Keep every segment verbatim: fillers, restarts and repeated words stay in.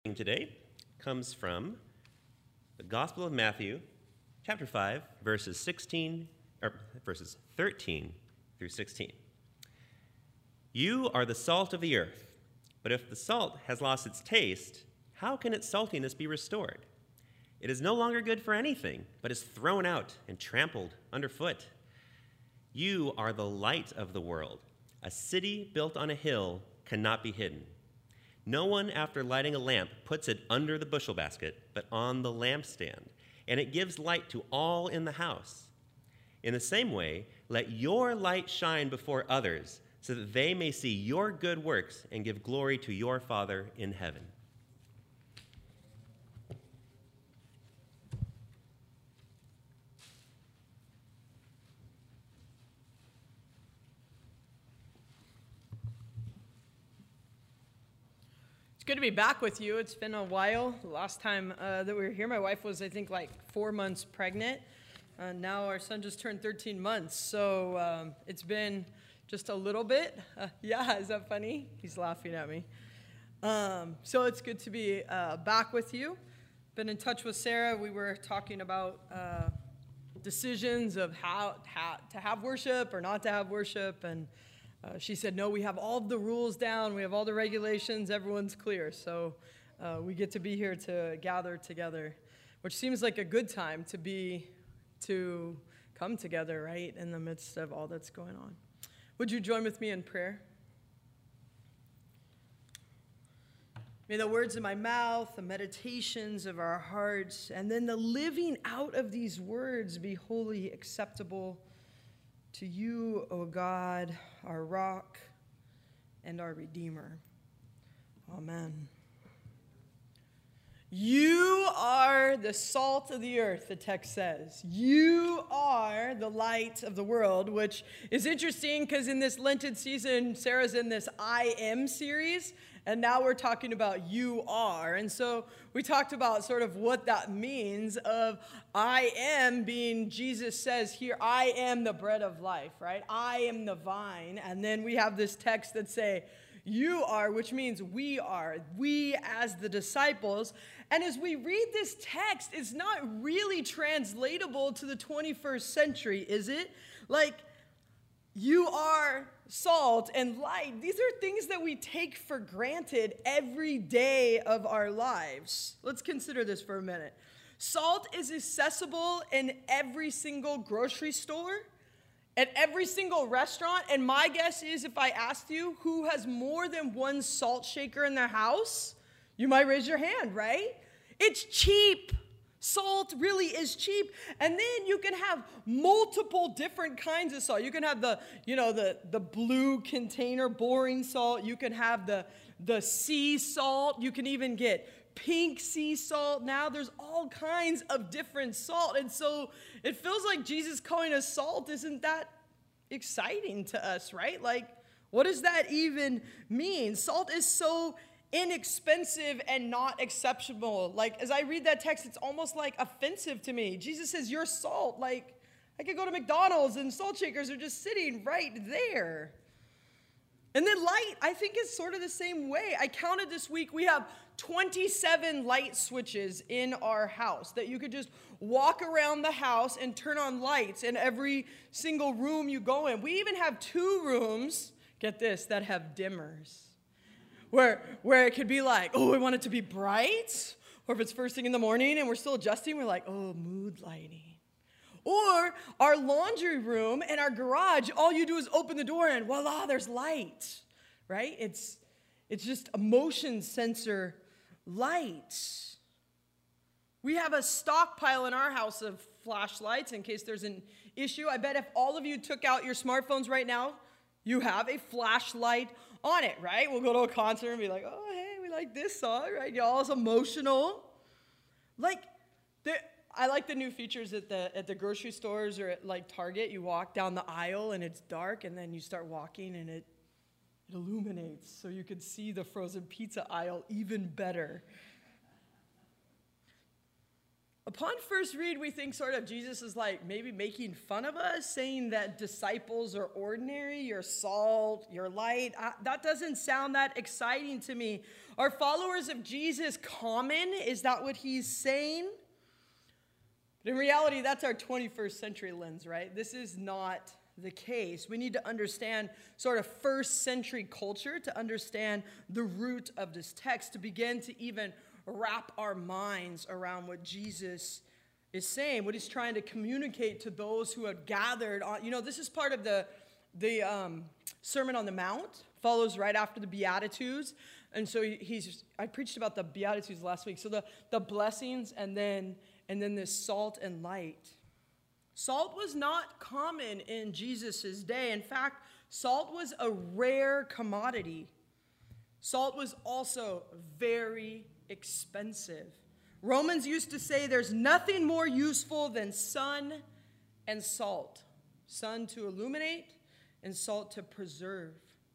Today comes from the Gospel of Matthew, chapter five, verses sixteen, or verses thirteen through sixteen. You are the salt of the earth, but if the salt has lost its taste, how can its saltiness be restored? It is no longer good for anything, but is thrown out and trampled underfoot. You are the light of the world. A city built on a hill cannot be hidden. No one, after lighting a lamp, puts it under the bushel basket, but on the lampstand, and it gives light to all in the house. In the same way, let your light shine before others, so that they may see your good works and give glory to your Father in heaven. It's good to be back with you. It's been a while. The last time uh, that we were here, my wife was, I think, like four months pregnant. Uh, now our son just turned thirteen months. So um, it's been just a little bit. Uh, yeah, is that funny? He's laughing at me. Um, so it's good to be uh, back with you. Been in touch with Sarah. We were talking about uh, decisions of how, how to have worship or not to have worship. And Uh, she said, no, we have all the rules down. We have all the regulations. Everyone's clear. So uh, we get to be here to gather together, which seems like a good time to be, to come together, right, in the midst of all that's going on. Would you join with me in prayer? May the words of my mouth, the meditations of our hearts, and then the living out of these words be wholly acceptable to you, O God, our rock and our Redeemer. Amen. You are the salt of the earth, the text says. You are the light of the world, which is interesting because in this Lenten season, Sarah's in this I Am series, and now we're talking about you are. And so we talked about sort of what that means of I am being, Jesus says here, I am the bread of life, right? I am the vine. And then we have this text that say, you are, which means we are, we as the disciples. And as we read this text, it's not really translatable to the twenty-first century, is it? Like, you are salt and light. These are things that we take for granted every day of our lives. Let's consider this for a minute. Salt is accessible in every single grocery store, at every single restaurant, and my guess is if I asked you who has more than one salt shaker in their house, you might raise your hand, right? It's cheap. Salt really is cheap. And then you can have multiple different kinds of salt. You can have the, you know, the, the blue container boring salt. You can have the, the sea salt. You can even get pink sea salt. Now there's all kinds of different salt. And so it feels like Jesus calling us salt isn't that exciting to us, right? Like, what does that even mean? Salt is so inexpensive and not exceptional. Like, as I read that text, it's almost like offensive to me. Jesus says, you're salt. Like, I could go to McDonald's and salt shakers are just sitting right there. And then light, I think, is sort of the same way. I counted this week, we have twenty-seven light switches in our house that you could just walk around the house and turn on lights in every single room you go in. We even have two rooms, get this, that have dimmers. Where, where it could be like, oh, I want it to be bright. Or if it's first thing in the morning and we're still adjusting, we're like, oh, mood lighting. Or our laundry room and our garage, all you do is open the door and voila, there's light, right? It's, it's just a motion sensor light. We have a stockpile in our house of flashlights in case there's an issue. I bet if all of you took out your smartphones right now, you have a flashlight on it, right? We'll go to a concert and be like, oh, hey, we like this song, right? Y'all, it's emotional. Like, there, I like the new features at the at the grocery stores or at like Target. You walk down the aisle and it's dark, and then you start walking and it, it illuminates so you can see the frozen pizza aisle even better. Upon first read, we think sort of Jesus is like maybe making fun of us, saying that disciples are ordinary, you're salt, you're light. I, that doesn't sound that exciting to me. Are followers of Jesus common? Is that what he's saying? But in reality, that's our twenty-first century lens, right? This is not the case. We need to understand sort of first century culture to understand the root of this text, to begin to even wrap our minds around what Jesus is saying, what he's trying to communicate to those who have gathered on. You know, this is part of the, the um, Sermon on the Mount, follows right after the Beatitudes. And so he's, I preached about the Beatitudes last week. So the, the blessings and then, and then this salt and light. Salt was not common in Jesus' day. In fact, salt was a rare commodity. Salt was also very expensive. Romans used to say there's nothing more useful than sun and salt. Sun to illuminate and salt to preserve.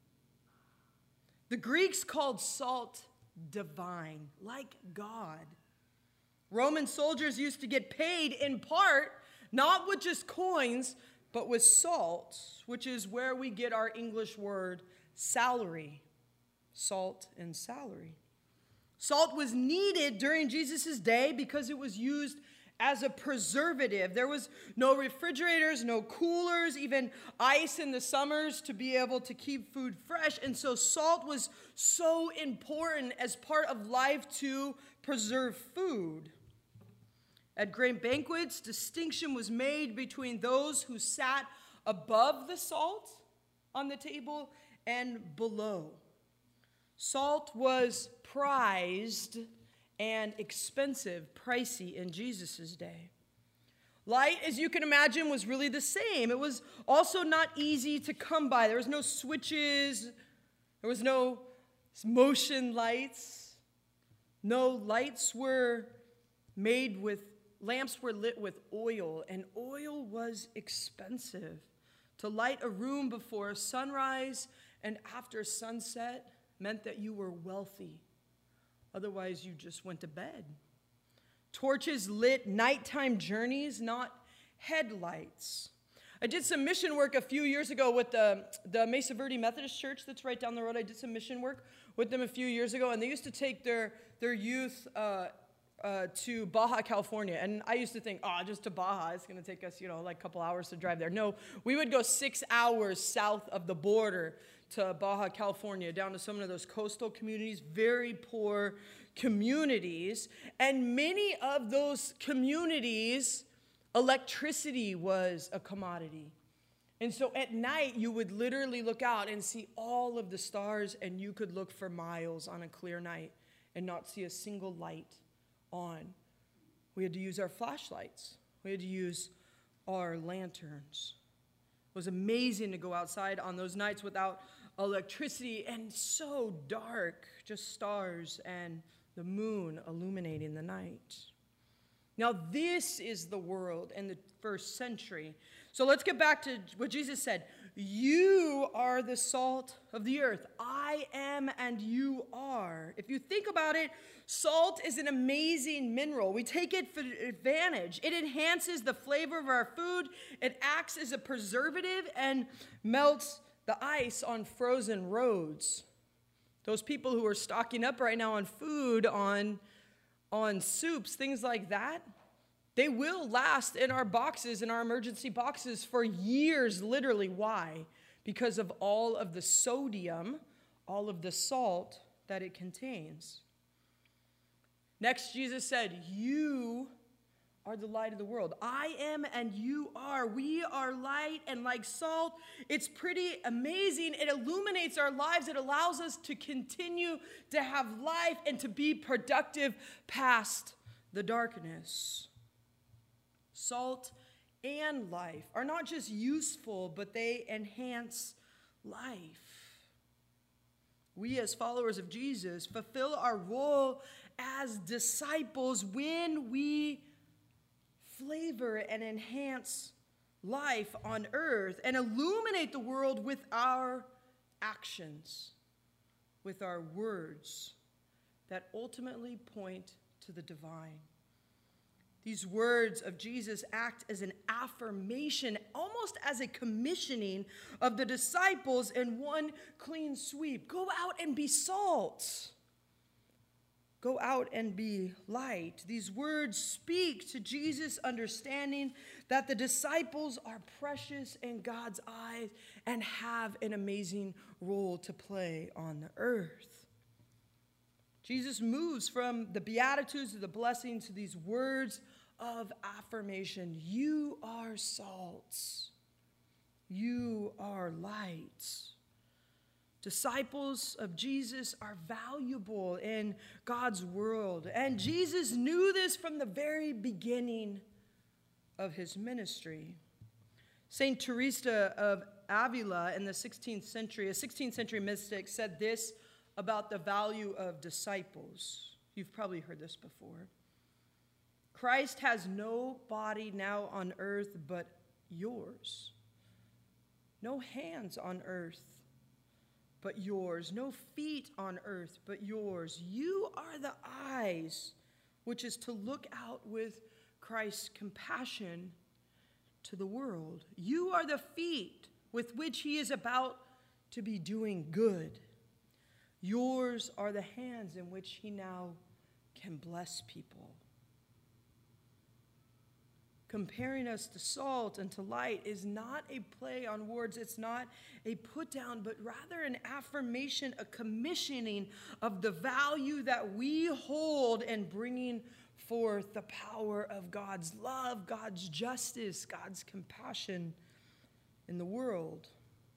The Greeks called salt divine, like God. Roman soldiers used to get paid in part, not with just coins, but with salt, which is where we get our English word salary. Salt and salary. Salt was needed during Jesus' day because it was used as a preservative. There was no refrigerators, no coolers, even ice in the summers to be able to keep food fresh. And so salt was so important as part of life to preserve food. At great banquets, distinction was made between those who sat above the salt on the table and below. Salt was prized and expensive, pricey in Jesus' day. Light, as you can imagine, was really the same. It was also not easy to come by. There was no switches. There was no motion lights. No, lights were made with, lamps were lit with oil, and oil was expensive. To light a room before sunrise and after sunset meant that you were wealthy. Otherwise, you just went to bed. Torches lit nighttime journeys, not headlights. I did some mission work a few years ago with the, the Mesa Verde Methodist Church that's right down the road. I did some mission work with them a few years ago, and they used to take their, their youth uh, uh, to Baja, California. And I used to think, oh, just to Baja, it's going to take us, you know, like a couple hours to drive there. No, we would go six hours south of the border to Baja, California, down to some of those coastal communities, very poor communities. And many of those communities, electricity was a commodity. And so at night, you would literally look out and see all of the stars, and you could look for miles on a clear night and not see a single light on. We had to use our flashlights. We had to use our lanterns. It was amazing to go outside on those nights without electricity and so dark, just stars and the moon illuminating the night. Now, this is the world in the first century. So let's get back to what Jesus said. You are the salt of the earth. I am and you are. If you think about it, salt is an amazing mineral. We take it for advantage. It enhances the flavor of our food. It acts as a preservative and melts the ice on frozen roads. Those people who are stocking up right now on food, on, on soups, things like that, they will last in our boxes, in our emergency boxes for years, literally. Why? Because of all of the sodium, all of the salt that it contains. Next, Jesus said, you are the light of the world. I am and you are. We are light and like salt. It's pretty amazing. It illuminates our lives. It allows us to continue to have life and to be productive past the darkness. Salt and life are not just useful, but they enhance life. We, as followers of Jesus, fulfill our role as disciples when we flavor and enhance life on earth and illuminate the world with our actions, with our words that ultimately point to the divine. These words of Jesus act as an affirmation, almost as a commissioning of the disciples in one clean sweep. Go out and be salt. Go out and be light. These words speak to Jesus' understanding that the disciples are precious in God's eyes and have an amazing role to play on the earth. Jesus moves from the Beatitudes to the blessings to these words of affirmation. You are salt. You are light. Disciples of Jesus are valuable in God's world. And Jesus knew this from the very beginning of his ministry. Saint Teresa of Avila in the sixteenth century, a sixteenth century mystic, said this about the value of disciples. You've probably heard this before. Christ has no body now on earth but yours. No hands on earth but yours. No feet on earth but yours. You are the eyes, which is to look out with Christ's compassion to the world. You are the feet with which he is about to be doing good. Yours are the hands in which he now can bless people. Comparing us to salt and to light is not a play on words. It's not a put down, but rather an affirmation, a commissioning of the value that we hold in bringing forth the power of God's love, God's justice, God's compassion in the world.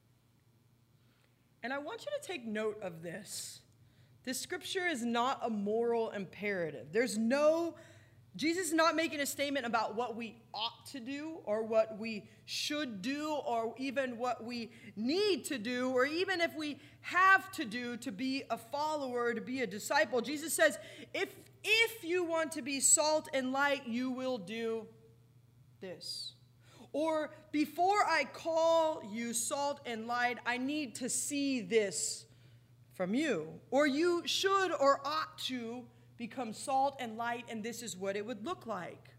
And I want you to take note of this. This scripture is not a moral imperative. There's no, Jesus is not making a statement about what we ought to do or what we should do or even what we need to do or even if we have to do to be a follower, to be a disciple. Jesus says, if, if you want to be salt and light, you will do this. Or before I call you salt and light, I need to see this from you. Or you should or ought to become salt and light, and this is what it would look like.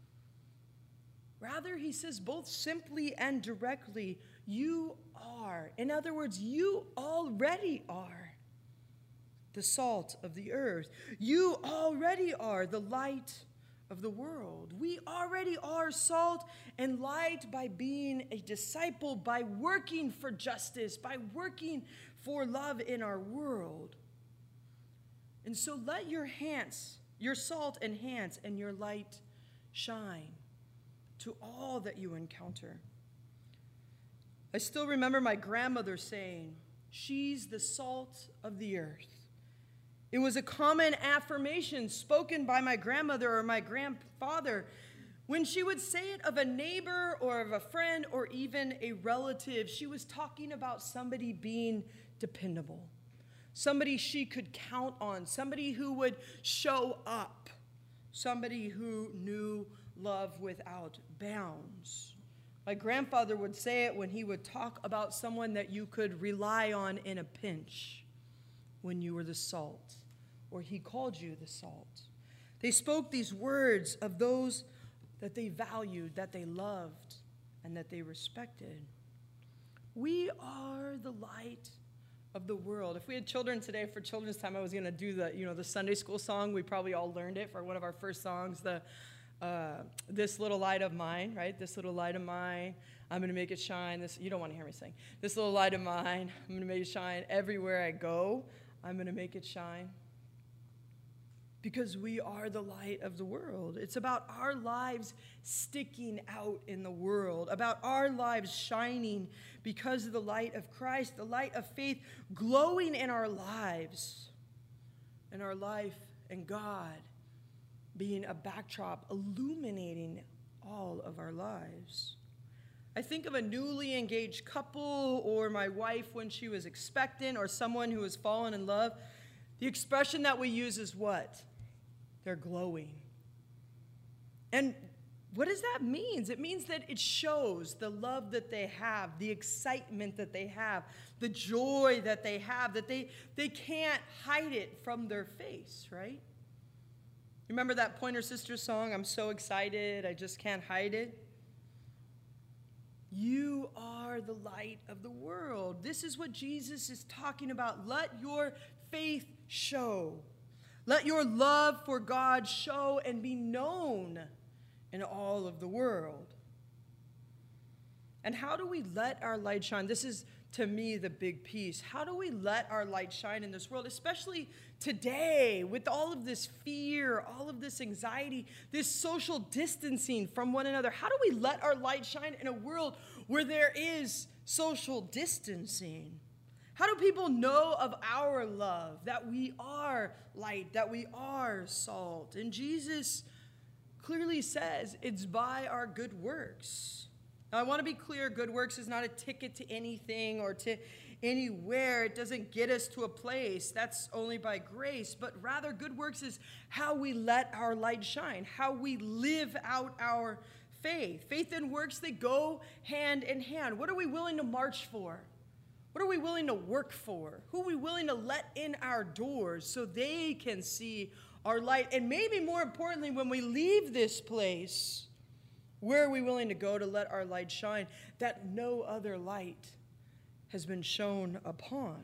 Rather, he says both simply and directly, you are. In other words, you already are the salt of the earth. You already are the light of the world. We already are salt and light by being a disciple, by working for justice, by working for love in our world. And so let your hands, your salt enhance and your light shine to all that you encounter. I still remember my grandmother saying, she's the salt of the earth. It was a common affirmation spoken by my grandmother or my grandfather when she would say it of a neighbor or of a friend or even a relative. She was talking about somebody being dependable, somebody she could count on, somebody who would show up, somebody who knew love without bounds. My grandfather would say it when he would talk about someone that you could rely on in a pinch when you were the salt, or he called you the salt. They spoke these words of those that they valued, that they loved, and that they respected. We are the light of the world. If we had children today for children's time, I was going to do the, you know, the Sunday school song. We probably all learned it for one of our first songs, the uh, This Little Light of Mine, right? This little light of mine, I'm going to make it shine. This, you don't want to hear me sing. This little light of mine, I'm going to make it shine. Everywhere I go, I'm going to make it shine. Because we are the light of the world. It's about our lives sticking out in the world, about our lives shining because of the light of Christ, the light of faith glowing in our lives, and our life and God being a backdrop illuminating all of our lives. I think of a newly engaged couple or my wife when she was expectant or someone who has fallen in love. The expression that we use is what? They're glowing. And what does that mean? It means that it shows the love that they have, the excitement that they have, the joy that they have, that they, they can't hide it from their face, right? Remember that Pointer Sisters song, I'm so excited, I just can't hide it? You are the light of the world. This is what Jesus is talking about. Let your faith show. Let your love for God show and be known in all of the world. And how do we let our light shine? This is, to me, the big piece. How do we let our light shine in this world, especially today with all of this fear, all of this anxiety, this social distancing from one another? How do we let our light shine in a world where there is social distancing? How do people know of our love, that we are light, that we are salt? And Jesus clearly says it's by our good works. Now, I want to be clear, good works is not a ticket to anything or to anywhere. It doesn't get us to a place. That's only by grace. But rather, good works is how we let our light shine, how we live out our faith. Faith and works, they go hand in hand. What are we willing to march for? What are we willing to work for? Who are we willing to let in our doors so they can see our light? And maybe more importantly, when we leave this place, where are we willing to go to let our light shine that no other light has been shone upon?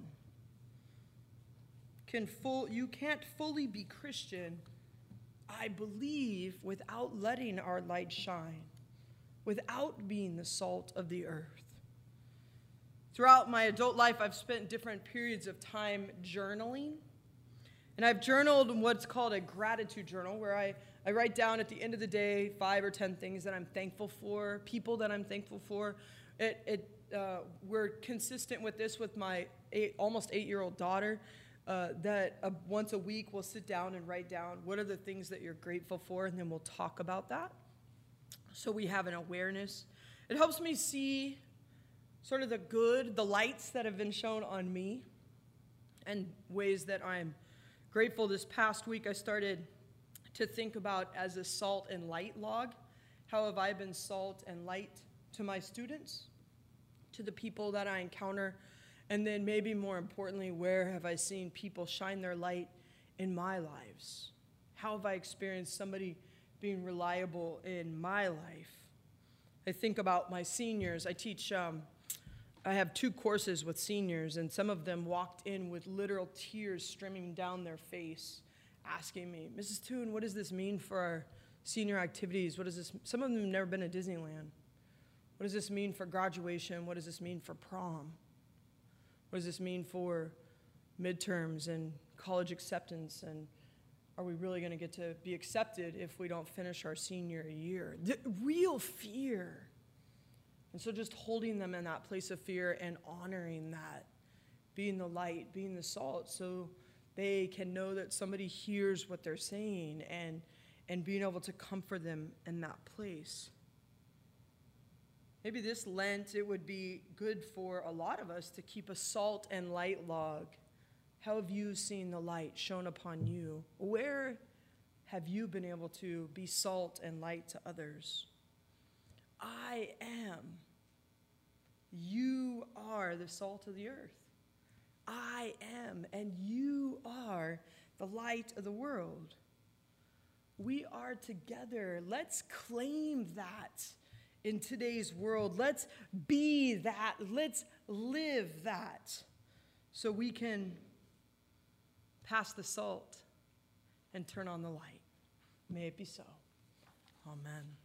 Can full, you can't fully be Christian, I believe, without letting our light shine, without being the salt of the earth. Throughout my adult life, I've spent different periods of time journaling. And I've journaled in what's called a gratitude journal, where I, I write down at the end of the day five or ten things that I'm thankful for, people that I'm thankful for. It, it, uh, we're consistent with this with my eight, almost eight-year-old daughter, uh, that uh, once a week we'll sit down and write down what are the things that you're grateful for, and then we'll talk about that. So we have an awareness. It helps me see sort of the good, the lights that have been shown on me, and ways that I'm grateful. This past week, I started to think about as a salt and light log. How have I been salt and light to my students, to the people that I encounter? And then maybe more importantly, where have I seen people shine their light in my lives? How have I experienced somebody being reliable in my life? I think about my seniors. I teach, um, I have two courses with seniors, and some of them walked in with literal tears streaming down their face, asking me, Missus Toon, what does this mean for our senior activities? What does this, some of them have never been to Disneyland. What does this mean for graduation? What does this mean for prom? What does this mean for midterms and college acceptance? And are we really going to get to be accepted if we don't finish our senior year? The real fear. And so just holding them in that place of fear and honoring that, being the light, being the salt, so they can know that somebody hears what they're saying, and, and being able to comfort them in that place. Maybe this Lent, it would be good for a lot of us to keep a salt and light log. How have you seen the light shone upon you? Where have you been able to be salt and light to others? I am. You are the salt of the earth. I am, and you are the light of the world. We are together. Let's claim that in today's world. Let's be that. Let's live that so we can pass the salt and turn on the light. May it be so. Amen.